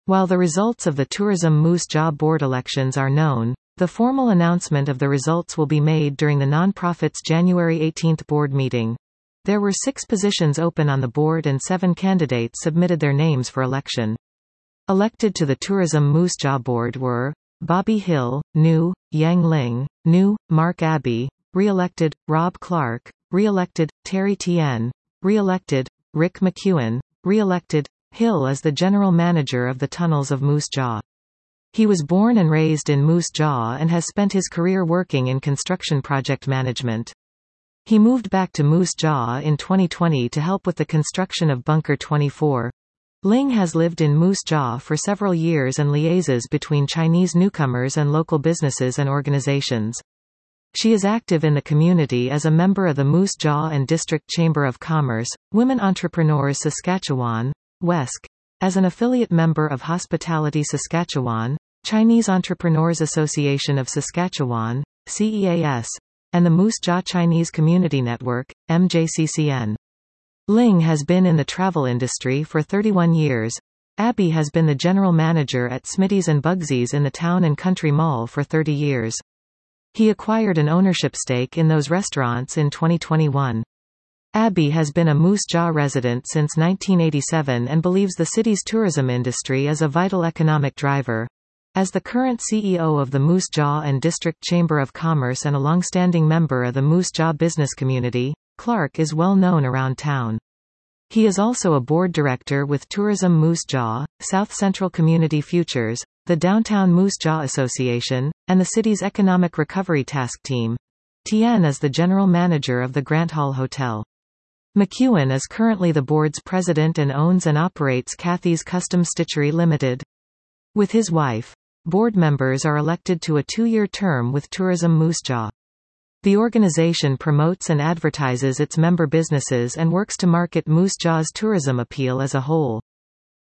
While the results of the Tourism Moose Jaw board elections are known, the formal announcement of the results will be made during the nonprofit's January 18 board meeting. There were 6 positions open on the board and 7 candidates submitted their names for election. Elected to the Tourism Moose Jaw board were Bobby Hill, new; Yang Ling, new; Mark Abbey, re-elected; Rob Clark, re-elected; Terry Tien, re-elected; Rick McEwen, re-elected. Hill is the general manager of the tunnels of Moose Jaw. He was born and raised in Moose Jaw and has spent his career working in construction project management. He moved back to Moose Jaw in 2020 to help with the construction of Bunker 24. Ling has lived in Moose Jaw for several years and liaises between Chinese newcomers and local businesses and organizations. She is active in the community as a member of the Moose Jaw and District Chamber of Commerce, Women Entrepreneurs Saskatchewan, WESC, as an affiliate member of Hospitality Saskatchewan, Chinese Entrepreneurs Association of Saskatchewan, CEAS, and the Moose Jaw Chinese Community Network, MJCCN. Ling has been in the travel industry for 31 years. Abbey has been the general manager at Smitty's and Bugsy's in the Town and Country Mall for 30 years. He acquired an ownership stake in those restaurants in 2021. Abbey has been a Moose Jaw resident since 1987 and believes the city's tourism industry is a vital economic driver. As the current CEO of the Moose Jaw and District Chamber of Commerce and a long-standing member of the Moose Jaw business community, Clark is well known around town. He is also a board director with Tourism Moose Jaw, South Central Community Futures, the Downtown Moose Jaw Association, and the city's Economic Recovery Task Team. Tien is the general manager of the Grant Hall Hotel. McEwen is currently the board's president and owns and operates Cathy's Custom Stitchery Limited. With his wife, board members are elected to a 2-year term with Tourism Moose Jaw. The organization promotes and advertises its member businesses and works to market Moose Jaw's tourism appeal as a whole.